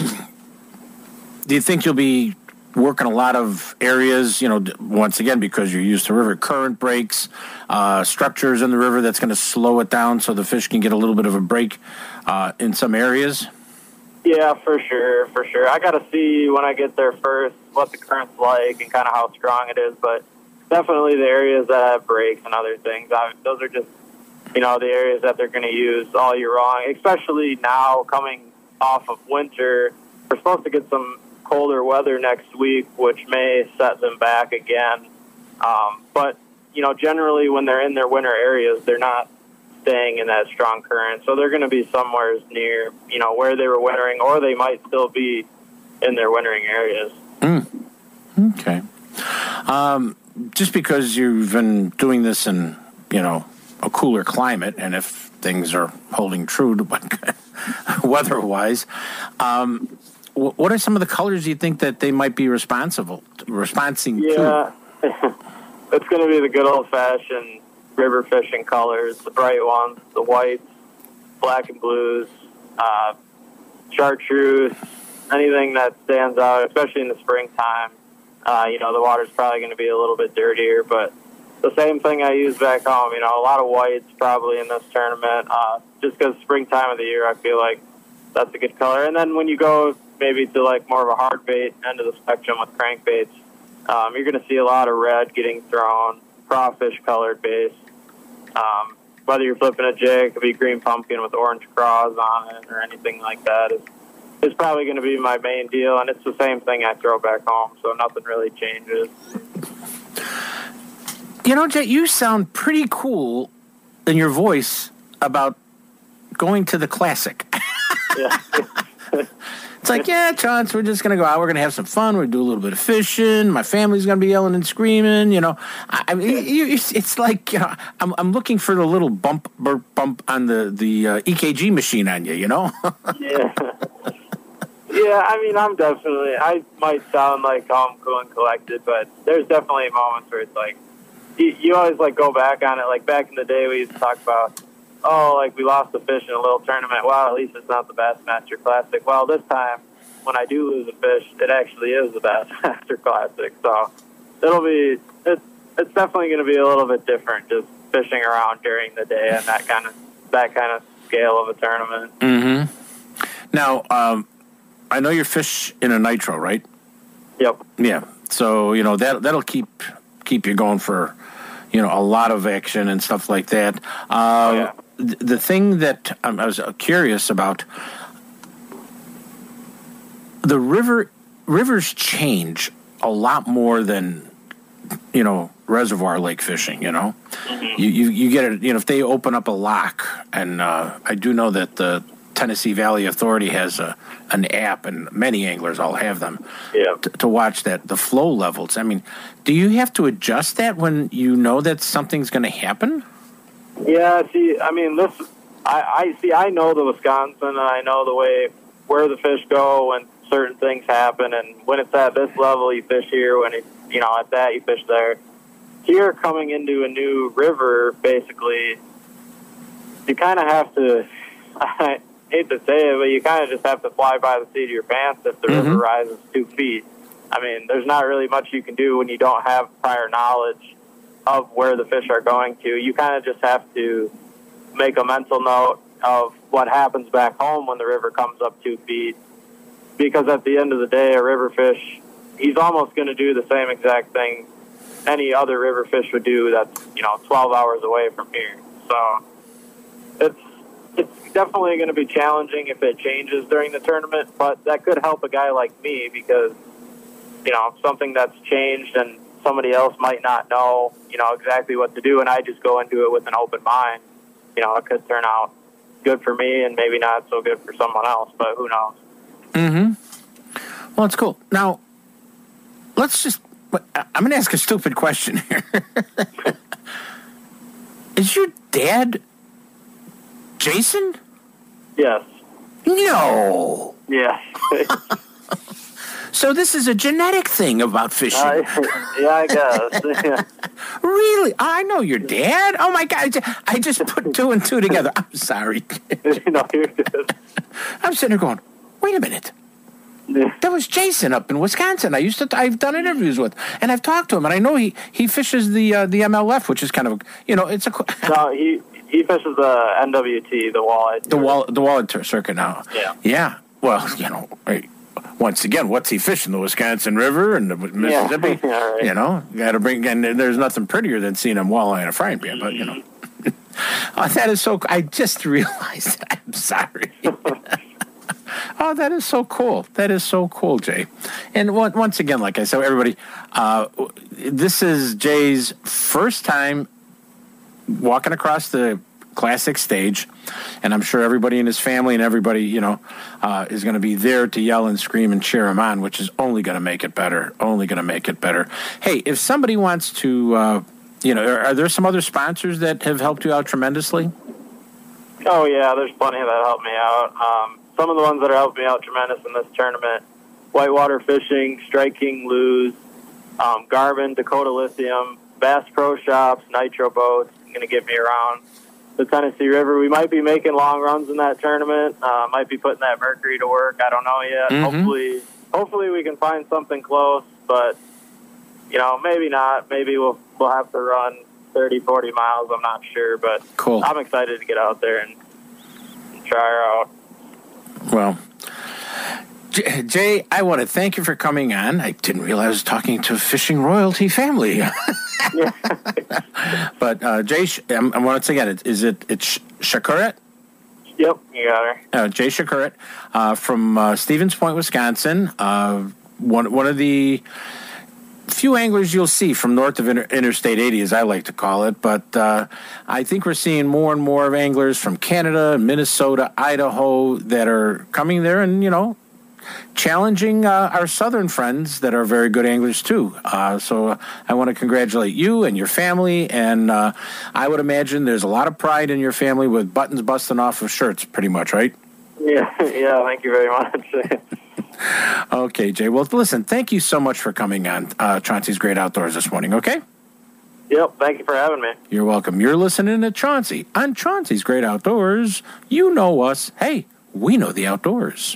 do you think you'll be working a lot of areas, you know, once again, because you're used to river current breaks, uh, structures in the river that's going to slow it down so the fish can get a little bit of a break uh, in some areas? Yeah, for sure, for sure. I got to see when I get there first what the current's like and kind of how strong it is, but definitely the areas that have breaks and other things, I, those are just, you know, the areas that they're going to use all year long, especially now coming off of winter. We're supposed to get some colder weather next week, which may set them back again. Um, but, you know, generally when they're in their winter areas, they're not staying in that strong current. So they're going to be somewhere near, you know, where they were wintering, or they might still be in their wintering areas. Mm. Okay. Um, just because you've been doing this in, you know, a cooler climate, and if things are holding true to weather-wise, um, what are some of the colors you think that they might be responsible, responsing yeah. to? Yeah, it's going to be the good old-fashioned river fishing colors, the bright ones, the whites, black and blues, uh, chartreuse, anything that stands out, especially in the springtime. Uh, you know, the water's probably going to be a little bit dirtier, but the same thing I use back home. You know, a lot of whites probably in this tournament, uh, just because springtime of the year, I feel like that's a good color. And then when you go maybe to like more of a hard bait end of the spectrum with crankbaits, um, you're going to see a lot of red getting thrown, crawfish colored base. Um, whether you're flipping a jig, it could be green pumpkin with orange craws on it or anything like that. Is is probably going to be my main deal, and it's the same thing I throw back home, so nothing really changes. You know, Jay, you sound pretty cool in your voice about going to the Classic. Yeah. It's like, yeah, Chance, we're just going to go out. We're going to have some fun. We're going to do a little bit of fishing. My family's going to be yelling and screaming, you know. I, I mean, you, it's, it's like, you know, I'm, I'm looking for the little bump burp, bump on the, the uh, E K G machine on you, you know? Yeah. Yeah, I mean, I'm definitely, I might sound like calm, cool, and collected, but there's definitely moments where it's like, you, you always, like, go back on it. Like, back in the day, we used to talk about oh, like we lost a fish in a little tournament. Well, at least it's not the Bassmaster Classic. Well, this time when I do lose a fish, it actually is the Bassmaster Classic. So it'll be it's it's definitely going to be a little bit different just fishing around during the day and that kind of that kind of scale of a tournament. Mm-hmm. Now, um, I know you fish in a nitro, right? Yep. Yeah. So you know that that'll keep keep you going for you know a lot of action and stuff like that. Um, oh, yeah. th- the thing that um, I was curious about, the river rivers change a lot more than you know reservoir lake fishing. You know, mm-hmm. you, you you get it. You know, if they open up a lock, and uh, I do know that the Tennessee Valley Authority has a an app, and many anglers all have them. Yeah. To, to watch that the flow levels. I mean, do you have to adjust that when you know that something's going to happen? Yeah. See, I mean, this. I, I see. I know the Wisconsin, and I know the way where the fish go when certain things happen, and when it's at this level, you fish here. When it, you know, at that, you fish there. Here, coming into a new river, basically, you kind of have to. I hate to say it, but you kind of just have to fly by the seat of your pants if the mm-hmm. river rises two feet. I mean, there's not really much you can do when you don't have prior knowledge of where the fish are going to. You kind of just have to make a mental note of what happens back home when the river comes up two feet. Because at the end of the day, a river fish, he's almost going to do the same exact thing any other river fish would do that's, you know, twelve hours away from here. So it's it's definitely going to be challenging if it changes during the tournament, but that could help a guy like me because, you know, something that's changed and somebody else might not know, you know, exactly what to do, and I just go into it with an open mind. You know, it could turn out good for me and maybe not so good for someone else, but who knows? Mm-hmm. Well, it's cool. Now, let's just, I'm going to ask a stupid question here. Is your dad Jason? Yes. No. Yeah. So this is a genetic thing about fishing. Uh, yeah, I guess. Yeah. Really? I know your dad? Oh, my God. I just put two and two together. I'm sorry. No, you're good. I'm sitting there going, wait a minute. Yeah. That was Jason up in Wisconsin. I used to, I've done interviews with, and I've talked to him, and I know he, he fishes the uh, the M L F, which is kind of, you know, it's a... No, he... He fishes the N W T, the walleye. The wall, the walleye circuit now. Yeah. Yeah. Well, you know, once again, what's he fishing? The Wisconsin River and the Mississippi. Yeah. Yeah, right. You know, got to bring. And there's nothing prettier than seeing a walleye in a frying pan. But you know, oh, that is so. I just realized. That. I'm sorry. Oh, that is so cool. That is so cool, Jay. And once again, like I said, everybody, uh, this is Jay's first time walking across the classic stage, and I'm sure everybody in his family and everybody, you know, uh, is going to be there to yell and scream and cheer him on, which is only going to make it better, only going to make it better. Hey, if somebody wants to, uh, you know, are, are there some other sponsors that have helped you out tremendously? Oh, yeah, there's plenty that helped me out. Um, some of the ones that are helping me out tremendous in this tournament, Whitewater Fishing, Strike King Lose, um, Garmin, Dakota Lithium, Bass Pro Shops, Nitro Boats, going to get me around the Tennessee River. We might be making long runs in that tournament. Uh, might be putting that Mercury to work. I don't know yet. Mm-hmm. Hopefully, hopefully we can find something close, but you know, maybe not. Maybe we'll we'll have to run thirty, forty miles. I'm not sure, but cool. I'm excited to get out there and, and try her out. Well, Jay, I want to thank you for coming on. I didn't realize I was talking to a fishing royalty family. Yeah. But uh, Jay, um, once again, is it it's Shakuret? Yep, you got her. Uh, Jay Shakuret uh, from uh, Stevens Point, Wisconsin. Uh, one one of the few anglers you'll see from north of Inter- Interstate eighty, as I like to call it. But uh, I think we're seeing more and more of anglers from Canada, Minnesota, Idaho that are coming there, and you know, challenging uh, our southern friends that are very good anglers too. Uh, so uh, I want to congratulate you and your family, and uh, I would imagine there's a lot of pride in your family with buttons busting off of shirts, pretty much, right? Yeah, yeah, thank you very much. Okay, Jay. Well, listen, thank you so much for coming on uh, Chauncey's Great Outdoors this morning, okay? Yep, thank you for having me. You're welcome. You're listening to Chauncey on Chauncey's Great Outdoors. You know us. Hey, we know the outdoors.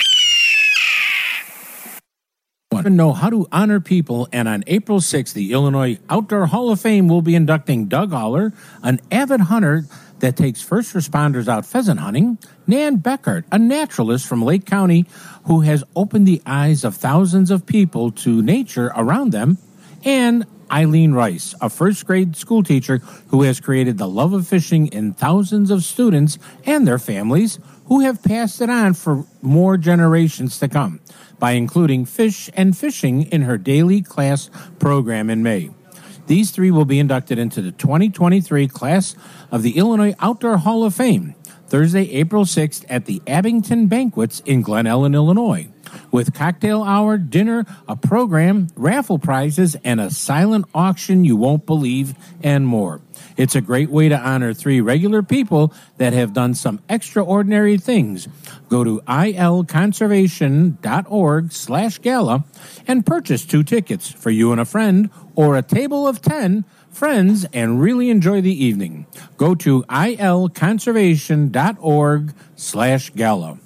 Want to know how to honor people, and on April sixth, the Illinois Outdoor Hall of Fame will be inducting Doug Haller, an avid hunter that takes first responders out pheasant hunting, Nan Beckert, a naturalist from Lake County who has opened the eyes of thousands of people to nature around them, and Eileen Rice, a first-grade school teacher who has created the love of fishing in thousands of students and their families who have passed it on for more generations to come by including fish and fishing in her daily class program in May. These three will be inducted into the twenty twenty-three class of the Illinois Outdoor Hall of Fame, Thursday, April sixth at the Abington Banquets in Glen Ellen, Illinois, with cocktail hour, dinner, a program, raffle prizes, and a silent auction you won't believe, and more. It's a great way to honor three regular people that have done some extraordinary things. Go to ilconservation.org slash gala and purchase two tickets for you and a friend or a table of ten friends and really enjoy the evening. Go to ilconservation.org slash gala.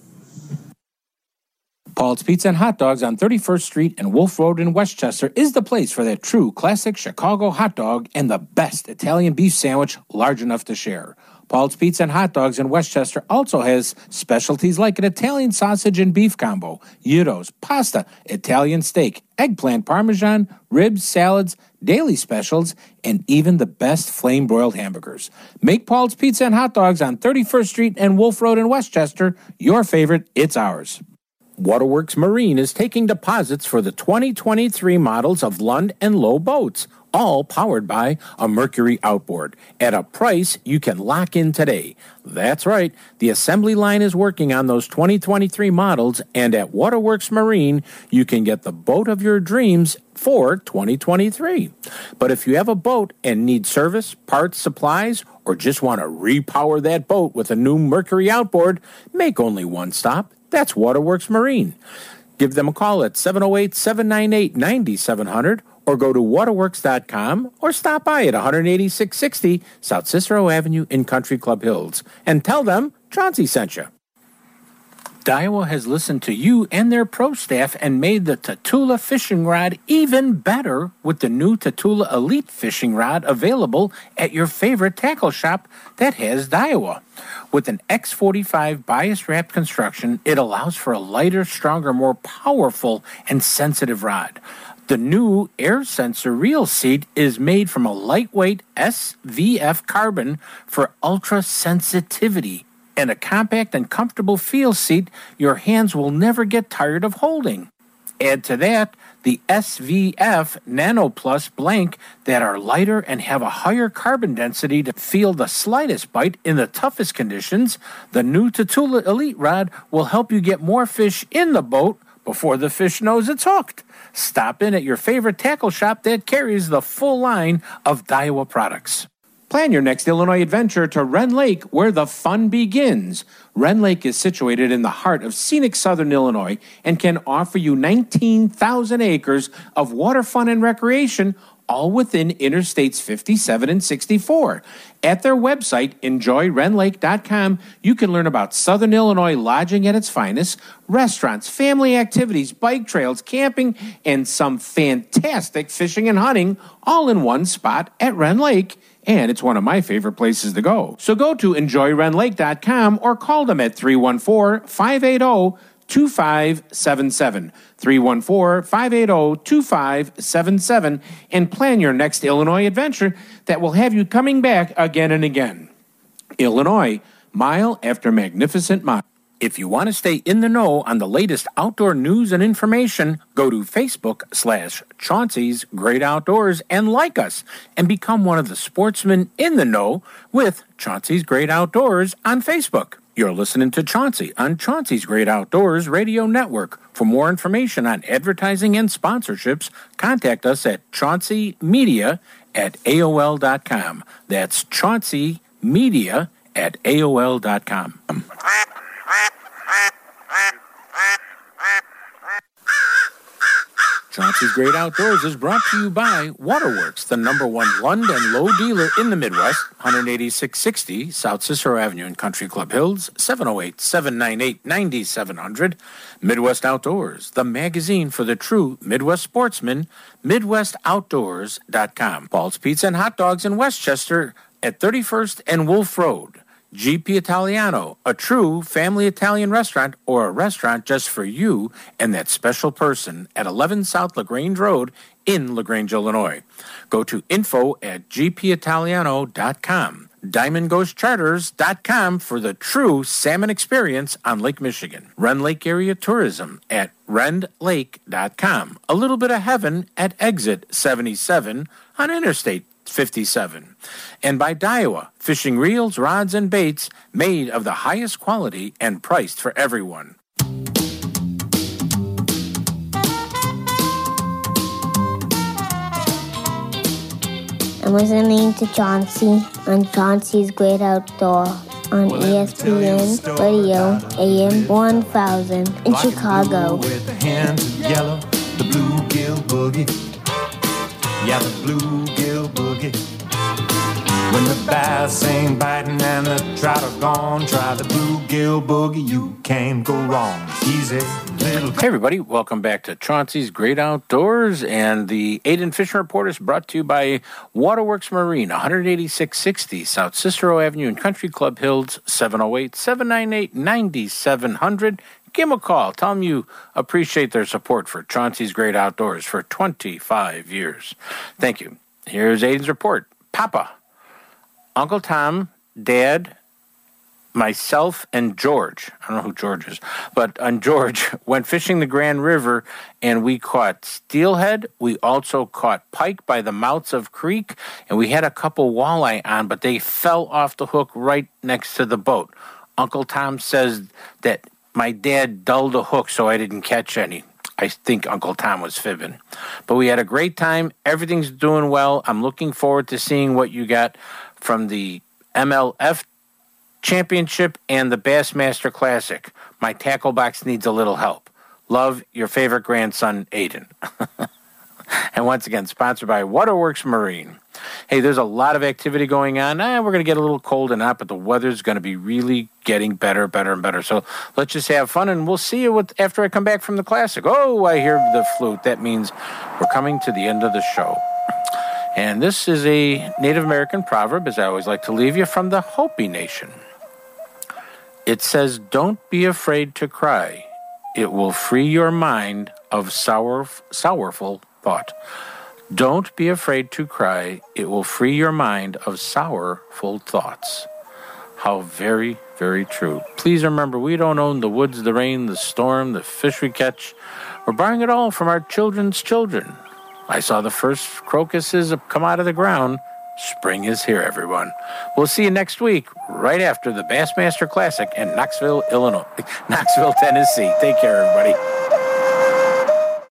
Paul's Pizza and Hot Dogs on thirty-first Street and Wolf Road in Westchester is the place for that true classic Chicago hot dog and the best Italian beef sandwich large enough to share. Paul's Pizza and Hot Dogs in Westchester also has specialties like an Italian sausage and beef combo, gyros, pasta, Italian steak, eggplant parmesan, ribs, salads, daily specials, and even the best flame-broiled hamburgers. Make Paul's Pizza and Hot Dogs on thirty-first Street and Wolf Road in Westchester your favorite. It's ours. Waterworks Marine is taking deposits for the twenty twenty-three models of Lund and Lowe boats, all powered by a Mercury outboard, at a price you can lock in today. That's right, the assembly line is working on those twenty twenty-three models, and at Waterworks Marine, you can get the boat of your dreams for twenty twenty-three. But if you have a boat and need service, parts, supplies, or just want to repower that boat with a new Mercury outboard, make only one stop. That's Waterworks Marine. Give them a call at seven oh eight, seven nine eight, nine seven zero zero or go to waterworks dot com or stop by at one eighty-six sixty South Cicero Avenue in Country Club Hills and tell them Chauncey sent you. Daiwa has listened to you and their pro staff and made the Tatula fishing rod even better with the new Tatula Elite fishing rod available at your favorite tackle shop that has Daiwa. With an X forty-five bias-wrapped construction, it allows for a lighter, stronger, more powerful, and sensitive rod. The new air sensor reel seat is made from a lightweight S V F carbon for ultra sensitivity, and a compact and comfortable feel seat your hands will never get tired of holding. Add to that the S V F Nano Plus blank that are lighter and have a higher carbon density to feel the slightest bite in the toughest conditions. The new Tatula Elite rod will help you get more fish in the boat before the fish knows it's hooked. Stop in at your favorite tackle shop that carries the full line of Daiwa products. Plan your next Illinois adventure to Wren Lake, where the fun begins. Wren Lake is situated in the heart of scenic southern Illinois and can offer you nineteen thousand acres of water fun and recreation, all within Interstates fifty-seven and sixty-four. At their website, enjoy ren lake dot com, you can learn about Southern Illinois lodging at its finest, restaurants, family activities, bike trails, camping, and some fantastic fishing and hunting, all in one spot at Wren Lake. And it's one of my favorite places to go. So go to enjoy ren lake dot com or call them at three one four, five eight zero, two five seven seven. three one four, five eight zero, two five seven seven and plan your next Illinois adventure that will have you coming back again and again. Illinois, mile after magnificent mile. If you want to stay in the know on the latest outdoor news and information, go to Facebook slash Chauncey's Great Outdoors and like us and become one of the sportsmen in the know with Chauncey's Great Outdoors on Facebook. You're listening to Chauncey on Chauncey's Great Outdoors Radio Network. For more information on advertising and sponsorships, contact us at chaunceymedia at A O L dot com. That's chaunceymedia at A O L dot com. Chauncey's Great Outdoors is brought to you by Waterworks, the number one Lund and Low dealer in the Midwest, one eighty-six sixty South Cicero Avenue in Country Club Hills, seven oh eight, seven nine eight, nine seven hundred. Midwest Outdoors, the magazine for the true Midwest sportsman, midwest outdoors dot com. Paul's Pizza and Hot Dogs in Westchester at thirty-first and Wolf Road. G P Italiano, a true family Italian restaurant or a restaurant just for you and that special person at eleven South LaGrange Road in LaGrange, Illinois. Go to info at g p italiano dot com. diamond ghost charters dot com for the true salmon experience on Lake Michigan. Rend Lake Area Tourism at rend lake dot com. A little bit of heaven at exit seventy-seven on Interstate fifty-seven. And by Daiwa, fishing reels, rods, and baits made of the highest quality and priced for everyone. I'm listening to Chauncey on Chauncey's Great Outdoor on E S P N Radio A M one thousand in Chicago. With the hands of yellow, the bluegill boogie. Yeah, the bluegill boogie. When the bass ain't biting and the trout are gone, try the bluegill boogie. You can't go wrong. Easy little. Hey everybody, welcome back to Chauncey's Great Outdoors, and the Aiden Fishing Report is brought to you by Waterworks Marine, one eighty-six sixty South Cicero Avenue in Country Club Hills, seven oh eight, seven nine eight, nine seven hundred. Give them a call. Tell them you appreciate their support for Chauncey's Great Outdoors for twenty-five years. Thank you. Here's Aiden's report. Papa, Uncle Tom, Dad, myself, and George, I don't know who George is, but and George went fishing the Grand River, and we caught steelhead. We also caught pike by the mouths of creek, and we had a couple walleye on, but they fell off the hook right next to the boat. Uncle Tom says that my dad dulled the hook so I didn't catch any. I think Uncle Tom was fibbing. But we had a great time. Everything's doing well. I'm looking forward to seeing what you got from the M L F Championship and the Bassmaster Classic. My tackle box needs a little help. Love, your favorite grandson, Aiden. And once again, sponsored by Waterworks Marine. Hey, there's a lot of activity going on. Eh, we're going to get a little cold and hot, but the weather's going to be really getting better, better, and better. So let's just have fun, and we'll see you with, after I come back from the Classic. Oh, I hear the flute. That means we're coming to the end of the show. And this is a Native American proverb, as I always like to leave you, from the Hopi Nation. It says, don't be afraid to cry. It will free your mind of sour, sorrowful thought. Don't be afraid to cry. It will free your mind of sorrowful thoughts. How very, very true. Please remember, we don't own the woods, the rain, the storm, the fish we catch. We're borrowing it all from our children's children. I saw the first crocuses come out of the ground. Spring is here, everyone. We'll see you next week, right after the Bassmaster Classic in Knoxville, Illinois. Knoxville, Tennessee. Take care, everybody.